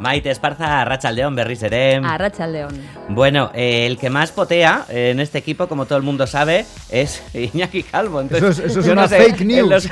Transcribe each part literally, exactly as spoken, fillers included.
Maite Esparza, Arratsaldeon, berriz ere. Arratsaldeon. Bueno, eh, el que más potea en este equipo, como todo el mundo sabe, es Iñaki Calvo. Entonces, eso es, eso es yo una no sé, fake news. Los...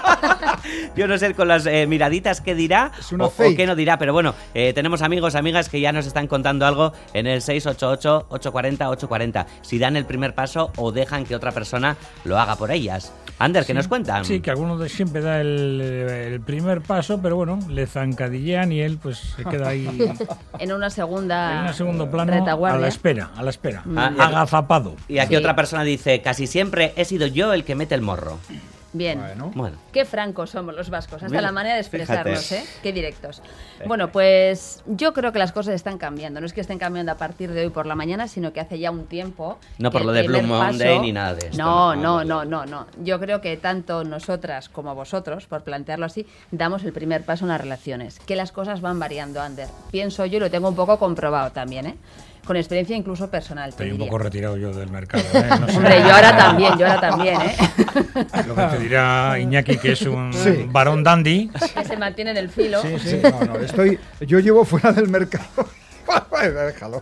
yo no sé con las eh, miraditas qué dirá o, o qué no dirá, pero bueno, eh, tenemos amigos, amigas que ya nos están contando algo en el seis ocho ocho, ocho cuatro cero, ocho cuatro cero. Si dan el primer paso o dejan que otra persona lo haga por ellas. Ander, ¿qué sí, nos cuentan? Sí, que alguno de siempre da el, el primer paso, pero bueno, le zancadillean y él pues se queda ahí en una segunda en un segundo plano, retaguardia. a la espera, a la espera, ah, agazapado. Y aquí sí. Otra persona dice, casi siempre he sido yo el que mete el morro. Bien, bueno. Bueno. Qué francos somos los vascos, hasta Mira, la manera de expresarnos, fíjate. ¿eh? Qué directos. Bueno, pues yo creo que las cosas están cambiando, no es que estén cambiando a partir de hoy por la mañana, sino que hace ya un tiempo... No por lo de Blue Monday ni nada de esto. No, no, no, no, no. Yo creo que tanto nosotras como vosotros, por plantearlo así, damos el primer paso en las relaciones, que las cosas van variando, Ander. Pienso yo y lo tengo un poco comprobado también, ¿eh? Con experiencia incluso personal. Estoy te un diría. poco retirado yo del mercado, ¿eh? No sé. Hombre, yo ahora también, yo ahora también, ¿eh? Lo que te dirá Iñaki, que es un sí. varón dandy. Que se mantiene en el filo. Sí, sí. Sí, no, no, estoy, yo llevo fuera del mercado. Déjalo.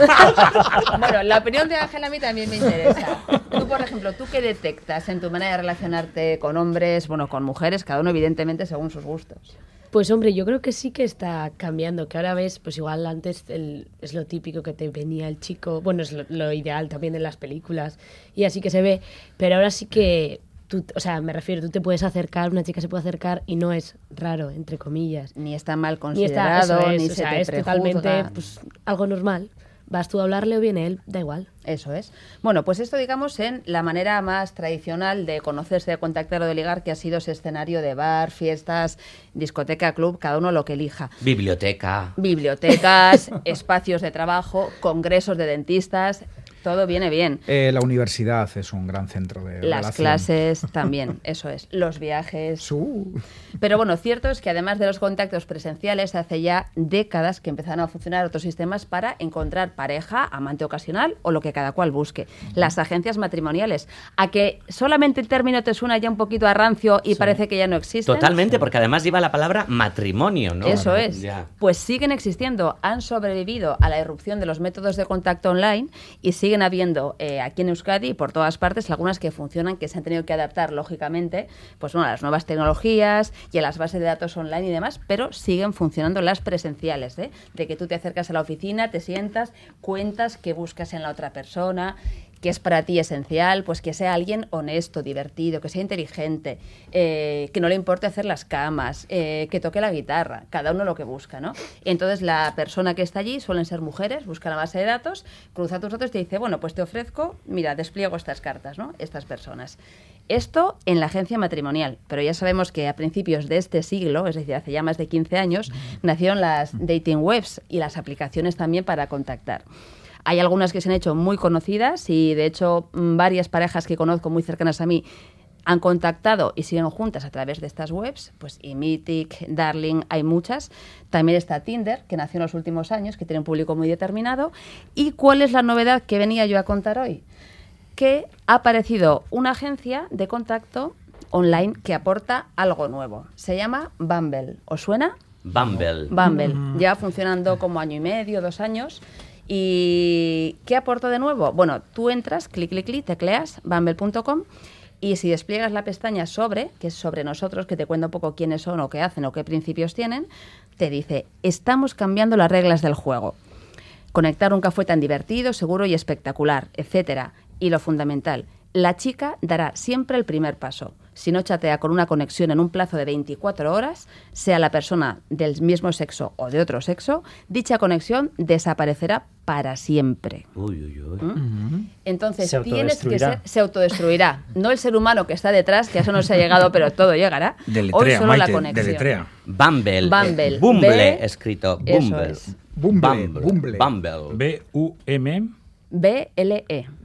Bueno, la opinión de Ángel a mí también me interesa. Tú, por ejemplo, ¿tú qué detectas en tu manera de relacionarte con hombres, bueno, con mujeres, cada uno evidentemente según sus gustos? Pues hombre, yo creo que sí que está cambiando, que ahora ves, pues igual antes el, es lo típico que te venía el chico, bueno, es lo, lo ideal también en las películas y así que se ve, pero ahora sí que, tú, o sea, me refiero, tú te puedes acercar, una chica se puede acercar y no es raro, entre comillas. Ni está mal Ni está, considerado, eso es, ni o se sea, te es prejuzga. totalmente pues, algo normal. Vas tú a hablarle o viene él, da igual. Eso es. Bueno, pues esto digamos en la manera más tradicional de conocerse, de contactar o de ligar, que ha sido ese escenario de bar, fiestas, discoteca, club, cada uno lo que elija. Biblioteca. Bibliotecas, espacios de trabajo, congresos de dentistas... Todo viene bien. Eh, la universidad es un gran centro de Las relación. clases también, eso es. Los viajes. Su. Pero bueno, cierto es que además de los contactos presenciales, hace ya décadas que empezaron a funcionar otros sistemas para encontrar pareja, amante ocasional o lo que cada cual busque. Las agencias matrimoniales. A que solamente el término te suena ya un poquito a rancio y sí. Parece que ya no existen. Totalmente, porque además lleva la palabra matrimonio, ¿no? Eso es. Ya. Pues siguen existiendo, han sobrevivido a la irrupción de los métodos de contacto online y siguen habiendo eh, aquí en Euskadi y por todas partes algunas que funcionan, que se han tenido que adaptar lógicamente pues bueno, a las nuevas tecnologías y a las bases de datos online y demás, pero siguen funcionando las presenciales, ¿eh? De que tú te acercas a la oficina, te sientas, cuentas qué buscas en la otra persona, que es para ti esencial, pues que sea alguien honesto, divertido, que sea inteligente, eh, que no le importe hacer las camas, eh, que toque la guitarra, cada uno lo que busca, ¿no? Entonces la persona que está allí suelen ser mujeres, busca la base de datos, cruza tus datos y te dice, bueno, pues te ofrezco, mira, despliego estas cartas, ¿no? Estas personas. Esto en la agencia matrimonial, pero ya sabemos que a principios de este siglo, es decir, hace ya más de quince años, nacieron las dating webs y las aplicaciones también para contactar. Hay algunas que se han hecho muy conocidas y, de hecho, varias parejas que conozco muy cercanas a mí han contactado y siguen juntas a través de estas webs, pues eMythic, Darling, hay muchas. También está Tinder, que nació en los últimos años, que tiene un público muy determinado. ¿Y cuál es la novedad que venía yo a contar hoy? Que ha aparecido una agencia de contacto online que aporta algo nuevo. Se llama Bumble. ¿Os suena? Bumble. Bumble. Ya funcionando como año y medio, dos años. ¿Y qué aporta de nuevo? Bueno, tú entras, clic, clic, clic, tecleas bumble punto com y si despliegas la pestaña sobre, que es sobre nosotros, que te cuenta un poco quiénes son o qué hacen o qué principios tienen, te dice, estamos cambiando las reglas del juego. Conectar nunca fue tan divertido, seguro y espectacular, etcétera. Y lo fundamental, la chica dará siempre el primer paso. Si no chatea con una conexión en un plazo de veinticuatro horas, sea la persona del mismo sexo o de otro sexo, dicha conexión desaparecerá para siempre. Uy, uy, uy. ¿Mm? Entonces, se tienes que ser... Se autodestruirá. No el ser humano que está detrás, que a eso no se ha llegado, pero todo llegará. Deletrea, Hoy solo Maite, la conexión. deletrea. Bumble. Bumble. Eh, Bumble, B, escrito. eso Bumble. es. Bumble, Bumble. Bumble. Bumble. B U M B L E.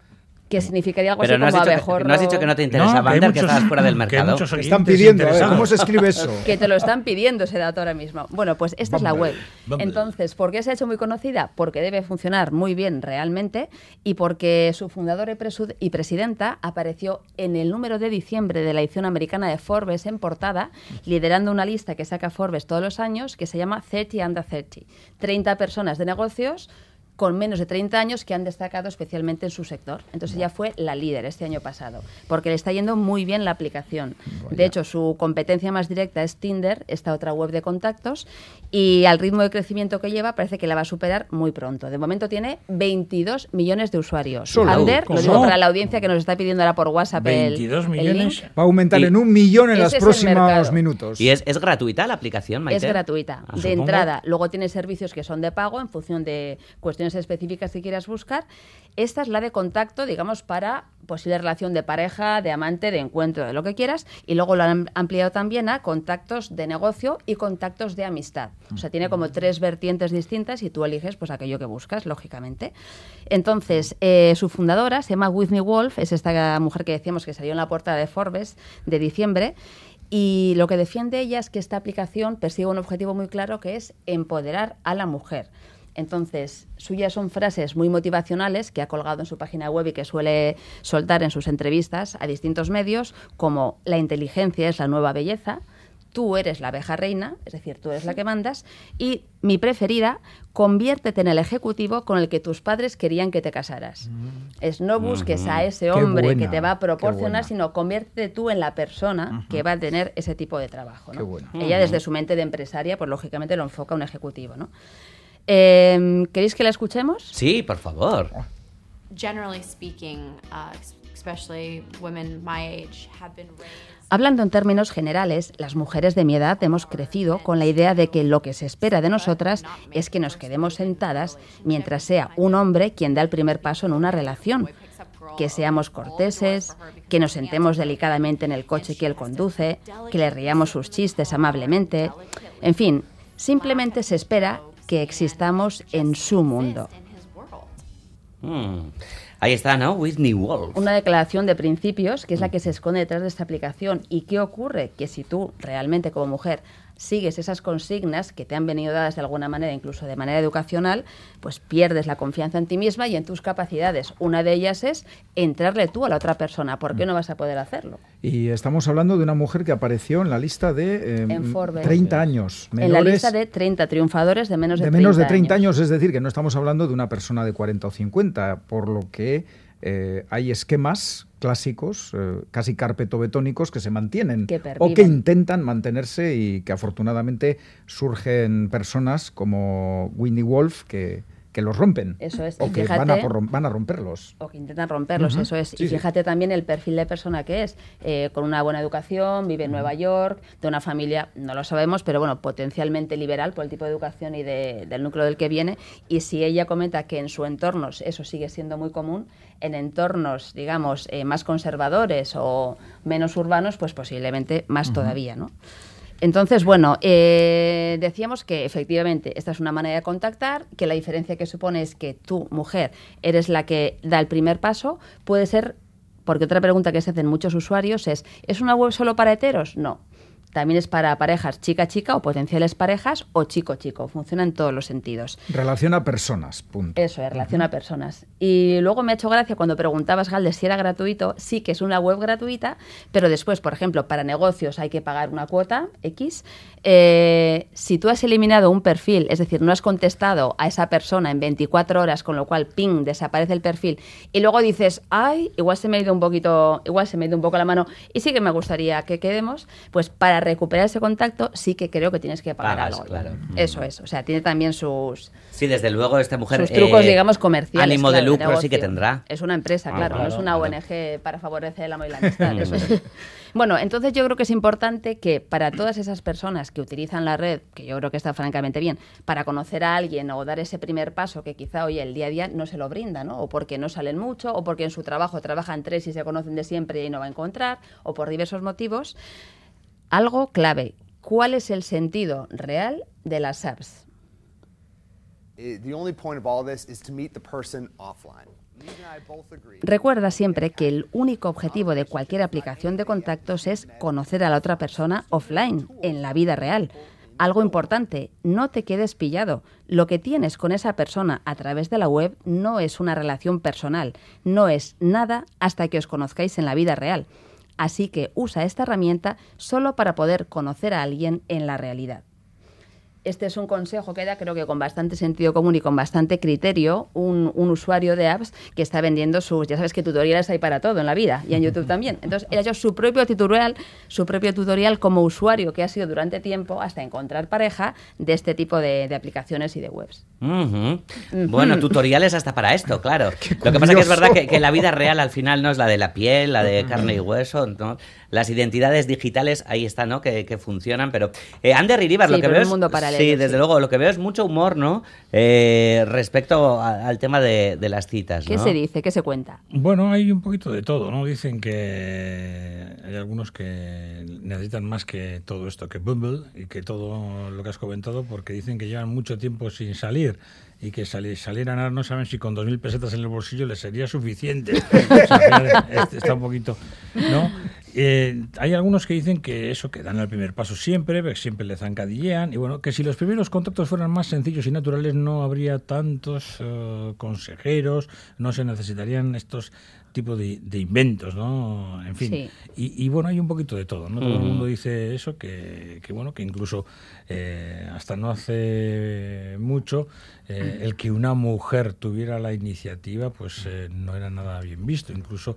Que significaría algo Pero así no has, como dicho abejorro... que, no has dicho que no te interesa, No, que hay Vander, que muchos- estabas fuera del que hay mercado. muchos Te están oyentes pidiendo, a ver, interesados. ¿cómo se escribe eso? Que te lo están pidiendo ese dato ahora mismo. Bueno, pues esta es la Bumble. web. Bumble. Entonces, ¿por qué se ha hecho muy conocida? Porque debe funcionar muy bien realmente y porque su fundadora y, presu- y presidenta apareció en el número de diciembre de la edición americana de Forbes en portada, liderando una lista que saca Forbes todos los años que se llama treinta under treinta. treinta personas de negocios con menos de treinta años que han destacado especialmente en su sector. Entonces ella fue la líder este año pasado, porque le está yendo muy bien la aplicación. De hecho, su competencia más directa es Tinder, esta otra web de contactos, y al ritmo de crecimiento que lleva parece que la va a superar muy pronto. De momento tiene veintidós millones de usuarios. Solo. Ander, lo ¿Cómo? digo para la audiencia que nos está pidiendo ahora por WhatsApp el- veintidós el millones. link. Va a aumentar Y- en un millón en Ese los es el próximos mercado. minutos. ¿Y es, es gratuita la aplicación, Maite? Es gratuita, Ah, de supongo. entrada. Luego tiene servicios que son de pago en función de cuestiones específicas que quieras buscar. Esta es la de contacto, digamos, para posible relación de pareja, de amante, de encuentro, de lo que quieras. Y luego lo han ampliado también a contactos de negocio y contactos de amistad. O sea, tiene como tres vertientes distintas y tú eliges pues aquello que buscas, lógicamente. Entonces, eh, su fundadora se llama Whitney Wolf, es esta mujer que decíamos que salió en la portada de Forbes de diciembre. Y lo que defiende ella es que esta aplicación persigue un objetivo muy claro, que es empoderar a la mujer. Entonces, suyas son frases muy motivacionales que ha colgado en su página web y que suele soltar en sus entrevistas a distintos medios, como la inteligencia es la nueva belleza, tú eres la abeja reina, es decir, tú eres la que mandas, y mi preferida, conviértete en el ejecutivo con el que tus padres querían que te casaras. Es no busques a ese Qué hombre buena, que te va a qué buena. proporcionar, sino conviértete tú en la persona que va a tener ese tipo de trabajo, ¿no? Qué buena. Ella desde su mente de empresaria, pues lógicamente lo enfoca a un ejecutivo, ¿no? Eh, ¿Queréis que la escuchemos? Sí, por favor. Generally speaking, uh, especially women my age, have been raised. Hablando en términos generales, las mujeres de mi edad hemos crecido con la idea de que lo que se espera de nosotras es que nos quedemos sentadas mientras sea un hombre quien da el primer paso en una relación. Que seamos corteses, que nos sentemos delicadamente en el coche que él conduce, que le riamos sus chistes amablemente. En fin, simplemente se espera que existamos en su mundo. Mm. Ahí está, ¿no? Whitney Wolf. Una declaración de principios que es la que se esconde detrás de esta aplicación. ¿Y qué ocurre? Que si tú realmente como mujer sigues esas consignas que te han venido dadas de alguna manera, incluso de manera educacional, pues pierdes la confianza en ti misma y en tus capacidades. Una de ellas es entrarle tú a la otra persona. ¿Por qué no vas a poder hacerlo? Y estamos hablando de una mujer que apareció en la lista de eh, En Forbes. treinta años. En la menores lista de treinta triunfadores de menos de, de menos de treinta treinta años. Es decir, que no estamos hablando de una persona de cuarenta o cincuenta, por lo que eh, hay esquemas clásicos, eh, casi carpetobetónicos, que se mantienen Que o que perviven. intentan mantenerse y que afortunadamente surgen personas como Whitney Wolf que, que los rompen. Eso es. O Y que van a, fíjate- por- van a romperlos. O que intentan romperlos, Ujú. eso es. Sí, y sí. fíjate también el perfil de persona que es, eh, con una buena educación, vive en Nueva York, de una familia, no lo sabemos, pero bueno, potencialmente liberal por el tipo de educación y de- del núcleo del que viene. Y si ella comenta que en su entorno eso sigue siendo muy común, en entornos, digamos, eh, más conservadores o menos urbanos, pues posiblemente más todavía, ¿no? Entonces, bueno, eh, decíamos que efectivamente esta es una manera de contactar, que la diferencia que supone es que tú, mujer, eres la que da el primer paso. Puede ser, porque otra pregunta que se hacen muchos usuarios es, ¿es una web solo para heteros? No. También es para parejas chica-chica o potenciales parejas o chico-chico. Funciona en todos los sentidos. Relación a personas, punto. Eso es, relación a personas. Y luego me ha hecho gracia cuando preguntabas, Galdes, si era gratuito. Sí que es una web gratuita, pero después, por ejemplo, para negocios hay que pagar una cuota X. Eh, si tú has eliminado un perfil, es decir, no has contestado a esa persona en veinticuatro horas, con lo cual, ping, desaparece el perfil, y luego dices, ay, igual se me ha ido un poquito, igual se me ha ido un poco la mano, y sí que me gustaría que quedemos, pues para recuperar ese contacto sí que creo que tienes que pagar Pagas, algo. claro. Eso es, o sea, tiene también sus... Sí, desde luego esta mujer... sus trucos, eh, digamos, comerciales. Ánimo de claro, lucro sí que negocio. tendrá. Es una empresa, Ah, claro, no claro, es una claro. O N G para favorecer el amor y la amistad. Eso sí. Bueno, entonces yo creo que es importante que para todas esas personas que utilizan la red, que yo creo que está francamente bien, para conocer a alguien o dar ese primer paso que quizá hoy el día a día no se lo brinda, ¿no? O porque no salen mucho, o porque en su trabajo trabajan tres y se conocen de siempre y ahí no va a encontrar, o por diversos motivos. Algo clave. ¿Cuál es el sentido real de las apps? The only point of all this is to meet the person offline. Recuerda siempre que el único objetivo de cualquier aplicación de contactos es conocer a la otra persona offline, en la vida real. Algo importante, no te quedes pillado. Lo que tienes con esa persona a través de la web no es una relación personal, no es nada hasta que os conozcáis en la vida real. Así que usa esta herramienta solo para poder conocer a alguien en la realidad. Este es un consejo que da, creo que con bastante sentido común y con bastante criterio, un, un usuario de apps que está vendiendo sus, ya sabes que tutoriales hay para todo en la vida y en YouTube también. Entonces, él ha hecho su propio tutorial, su propio tutorial como usuario que ha sido durante tiempo hasta encontrar pareja de este tipo de, de aplicaciones y de webs. Uh-huh. Uh-huh. Bueno, tutoriales hasta para esto, claro. Lo que pasa que es verdad que, que la vida real al final no es la de la piel, la de carne y hueso, ¿no? Las identidades digitales ahí están, ¿no? Que, que funcionan, pero eh, Ander Iribar, sí, lo que veo es un mundo paralelo. Sí, desde sí. luego, lo que veo es mucho humor, ¿no? Eh, respecto a, al tema de, de las citas, ¿no? ¿Qué se dice? ¿Qué se cuenta? Bueno, hay un poquito de todo, ¿no? Dicen que hay algunos que necesitan más que todo esto, que Bumble y que todo lo que has comentado, porque dicen que llevan mucho tiempo sin salir y que salir, salieran, no saben si con dos mil pesetas en el bolsillo les sería suficiente. O sea, está un poquito, ¿no? Eh, hay algunos que dicen que eso, que dan el primer paso siempre, que siempre le zancadillean, y bueno, que si los primeros contactos fueran más sencillos y naturales no habría tantos uh, consejeros, no se necesitarían estos tipos de, de inventos, ¿no? En fin, sí. y, y bueno, hay un poquito de todo, ¿no? Todo mm. el mundo dice eso, que, que bueno, que incluso eh, hasta no hace mucho eh, el que una mujer tuviera la iniciativa, pues eh, no era nada bien visto, incluso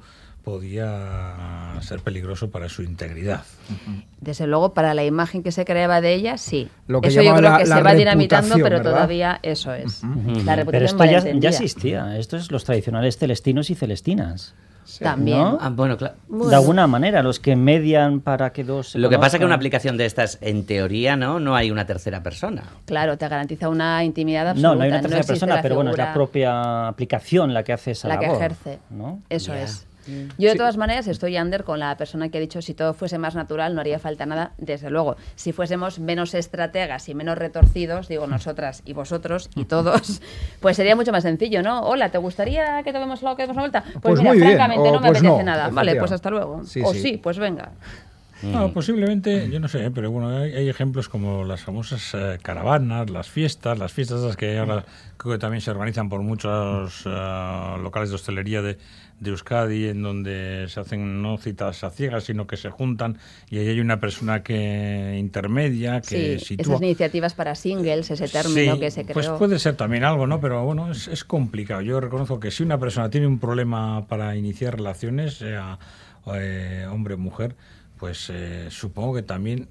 podía ser peligroso para su integridad. Desde luego, para la imagen que se creaba de ella, sí. Lo que eso yo creo la, que se va dinamitando, pero ¿verdad? Todavía eso es. Uh-huh. La reputación pero esto ya, entendida. ya existía. Esto es los tradicionales celestinos y celestinas. Sí. También. ¿No? Ah, bueno, claro. Bueno. De alguna manera, los que median para que dos se Lo que conozcan. pasa es que una aplicación de estas, en teoría, no no hay una tercera persona. Claro, te garantiza una intimidad absoluta. No, no hay una tercera no persona, la pero bueno, es la figura, propia aplicación la que hace esa la labor. que ejerce. ¿No? Eso Yeah. es. Yo de Sí. todas maneras estoy under con la persona que ha dicho si todo fuese más natural no haría falta nada, desde luego. Si fuésemos menos estrategas y menos retorcidos, digo nosotras y vosotros y todos, pues sería mucho más sencillo, ¿no? Hola, ¿te gustaría que tomemos lo que demos una vuelta? Pues, Pues mira, muy bien. francamente O no me pues apetece no, nada. Vale, pues hasta luego. Sí, o sí. sí, pues venga. No, posiblemente, yo no sé, pero bueno, hay, hay ejemplos como las famosas eh, caravanas, las fiestas, las fiestas esas que ahora creo que también se organizan por muchos uh, locales de hostelería de, de Euskadi, en donde se hacen no citas a ciegas, sino que se juntan y ahí hay una persona que intermedia, que Sí, sitúa. esas iniciativas para singles, ese término Sí, que se creó. pues puede ser también algo, ¿no? Pero bueno, es, es complicado. Yo reconozco que si una persona tiene un problema para iniciar relaciones, sea eh, hombre o mujer, pues eh, supongo que también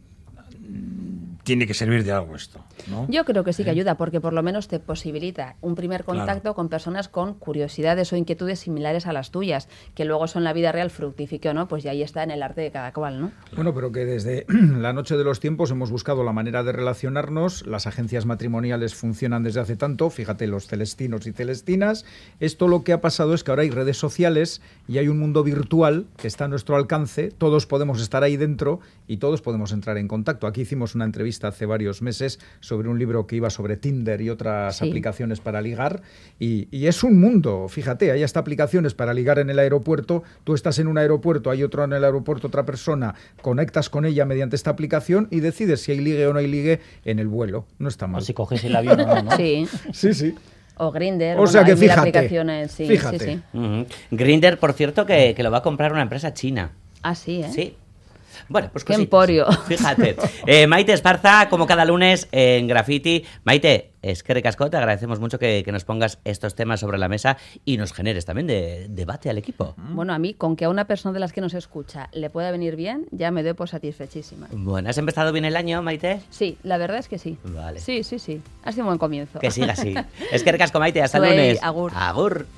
tiene que servir de algo esto, ¿no? Yo creo que sí que ayuda, porque por lo menos te posibilita un primer contacto Claro. con personas con curiosidades o inquietudes similares a las tuyas, que luego son la vida real fructifique o no, pues ya ahí está en el arte de cada cual, ¿no? Bueno, pero que desde la noche de los tiempos hemos buscado la manera de relacionarnos, las agencias matrimoniales funcionan desde hace tanto, fíjate, los celestinos y celestinas, esto lo que ha pasado es que ahora hay redes sociales y hay un mundo virtual que está a nuestro alcance, todos podemos estar ahí dentro y todos podemos entrar en contacto. Aquí hicimos una entrevista hace varios meses sobre un libro que iba sobre Tinder y otras Sí. aplicaciones para ligar y, y es un mundo, fíjate, hay hasta aplicaciones para ligar en el aeropuerto, tú estás en un aeropuerto, hay otro en el aeropuerto, otra persona, conectas con ella mediante esta aplicación y decides si hay ligue o no hay ligue en el vuelo, no está mal. O si coges el avión o no, ¿no? Sí. Sí, sí. O Grindr, O sea bueno, que hay mil fíjate, aplicaciones, sí, fíjate. sí, sí. Uh-huh. Grindr, por cierto, que, que lo va a comprar una empresa china. Ah, sí, ¿eh? Sí. Bueno, pues Qué cositas. emporio. Fíjate. Eh, Maite Esparza, como cada lunes en Graffiti. Maite, es que recasco, te agradecemos mucho que, que nos pongas estos temas sobre la mesa y nos generes también de debate al equipo. Bueno, a mí, con que a una persona de las que nos escucha le pueda venir bien, ya me doy por satisfechísima. Bueno, ¿has empezado bien el año, Maite? Sí, la verdad es que sí. Vale. Sí, sí, sí. Ha sido un buen comienzo. Que siga así. Es que recasco, Maite, hasta el Zuei, lunes. agur. Agur.